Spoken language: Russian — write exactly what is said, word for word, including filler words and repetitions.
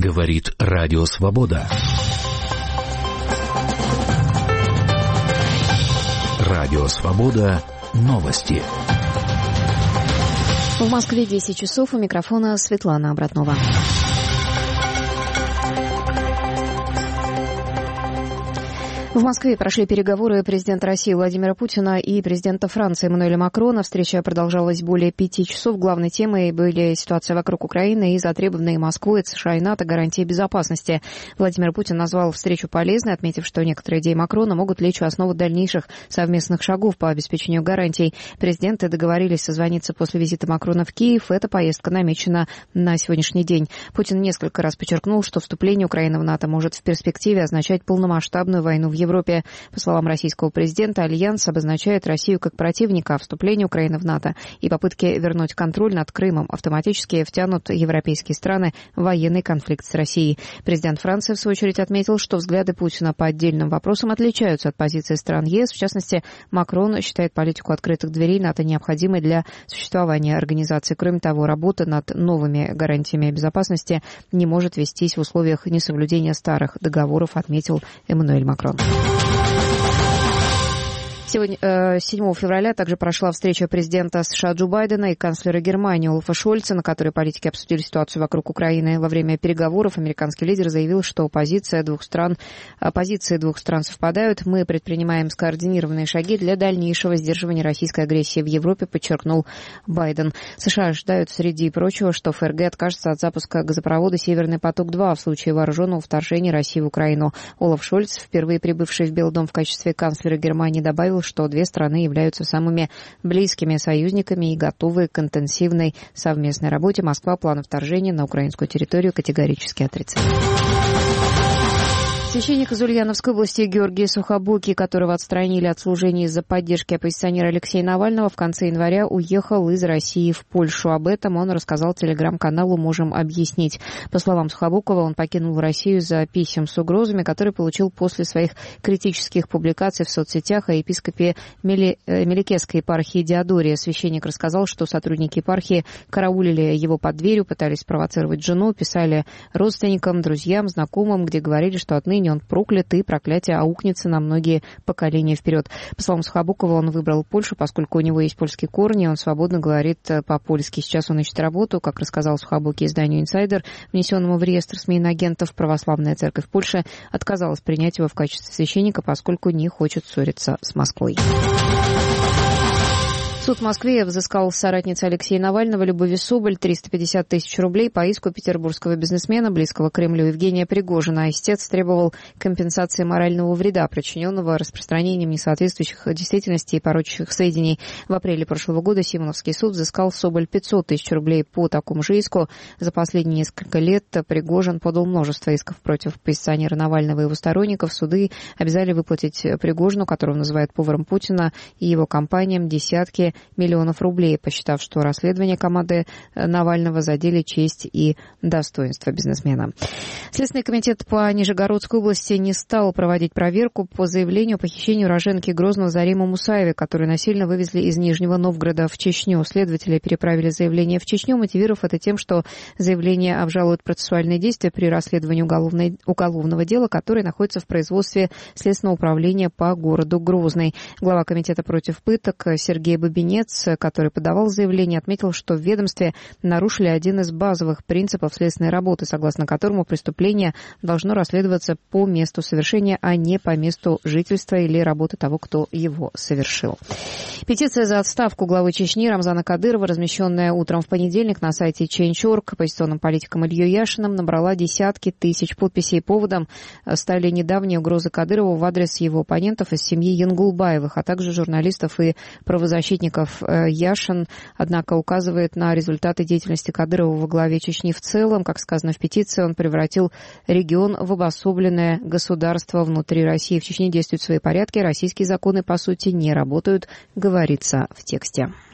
Говорит Радио Свобода. Радио Свобода. Новости. В Москве десять часов. У микрофона Светлана Обратнова. В Москве прошли переговоры президента России Владимира Путина и президента Франции Эммануэля Макрона. Встреча продолжалась более пяти часов. Главной темой были ситуация вокруг Украины и затребованные Москвой, США и НАТО гарантии безопасности. Владимир Путин назвал встречу полезной, отметив, что некоторые идеи Макрона могут лечь у основы дальнейших совместных шагов по обеспечению гарантий. Президенты договорились созвониться после визита Макрона в Киев. Эта поездка намечена на сегодняшний день. Путин несколько раз подчеркнул, что вступление Украины в НАТО может в перспективе означать полномасштабную войну в Европе. Европе. По словам российского президента, Альянс обозначает Россию как противника, а вступление Украины в НАТО и попытки вернуть контроль над Крымом автоматически втянут европейские страны в военный конфликт с Россией. Президент Франции, в свою очередь, отметил, что взгляды Путина по отдельным вопросам отличаются от позиции стран ЕС. В частности, Макрон считает политику открытых дверей НАТО необходимой для существования организации. Кроме того, работа над новыми гарантиями безопасности не может вестись в условиях несоблюдения старых договоров, отметил Эммануэль Макрон. Сегодня, седьмого февраля, также прошла встреча президента США Джо Байдена и канцлера Германии Олафа Шольца, на которой политики обсудили ситуацию вокруг Украины. Во время переговоров американский лидер заявил, что позиция двух стран, позиции двух стран совпадают. Мы предпринимаем скоординированные шаги для дальнейшего сдерживания российской агрессии в Европе, подчеркнул Байден. США ожидают, среди прочего, что ФРГ откажется от запуска газопровода «Северный поток-два» в случае вооруженного вторжения России в Украину. Олаф Шольц, впервые прибывший в Белый дом в качестве канцлера Германии, добавил, что две страны являются самыми близкими союзниками и готовы к интенсивной совместной работе. Москва планы вторжения на украинскую территорию категорически отрицает. Священник из Ульяновской области Георгий Сухобокий, которого отстранили от служения из-за поддержки оппозиционера Алексея Навального, в конце января уехал из России в Польшу. Об этом он рассказал телеграм-каналу «Можем объяснить». По словам Сухобокова, он покинул Россию из-за писем с угрозами, которые получил после своих критических публикаций в соцсетях о епископе Мели... Меликесской епархии Диодория. Священник рассказал, что сотрудники епархии караулили его под дверью, пытались спровоцировать жену, писали родственникам, друзьям, знакомым, где говорили, что отныне он проклят и проклятие аукнется на многие поколения вперед. По словам Сухобокова, он выбрал Польшу, поскольку у него есть польские корни, он свободно говорит по-польски. Сейчас он ищет работу, как рассказал Сухобокий изданию «Инсайдер», внесенному в реестр СМИ иноагентов. Православная церковь Польши отказалась принять его в качестве священника, поскольку не хочет ссориться с Москвой. Суд в Москве взыскал с соратницы Алексея Навального Любови Соболь триста пятьдесят тысяч рублей по иску петербургского бизнесмена, близкого к Кремлю Евгения Пригожина. Истец требовал компенсации морального вреда, причиненного распространением несоответствующих действительности и порочащих сведений. В апреле прошлого года Симоновский суд взыскал с Соболь пятьсот тысяч рублей по такому же иску. За последние несколько лет Пригожин подал множество исков против оппозиционера Навального и его сторонников. Суды обязали выплатить Пригожину, которого называют поваром Путина, и его компаниям десятки миллионов рублей, посчитав, что расследование команды Навального задели честь и достоинство бизнесмена. Следственный комитет по Нижегородской области не стал проводить проверку по заявлению о похищении уроженки Грозного Заримы Мусаевой, которую насильно вывезли из Нижнего Новгорода в Чечню. Следователи переправили заявление в Чечню, мотивировав это тем, что заявление обжалует процессуальные действия при расследовании уголовной, уголовного дела, которое находится в производстве Следственного управления по городу Грозный. Глава комитета против пыток Сергей Бабинец, который подавал заявление, отметил, что в ведомстве нарушили один из базовых принципов следственной работы, согласно которому преступление должно расследоваться по месту совершения, а не по месту жительства или работы того, кто его совершил. Петиция за отставку главы Чечни Рамзана Кадырова, размещенная утром в понедельник на сайте Change точка орг оппозиционным политиком Ильей Яшиным, набрала десятки тысяч подписей. Поводом стали недавние угрозы Кадырову в адрес его оппонентов из семьи Янгулбаевых, а также журналистов и правозащитников. Яшин, однако, указывает на результаты деятельности Кадырова во главе Чечни в целом. Как сказано в петиции, он превратил регион в обособленное государство внутри России. В Чечне действуют свои порядки, российские законы, по сути, не работают, говорится в тексте.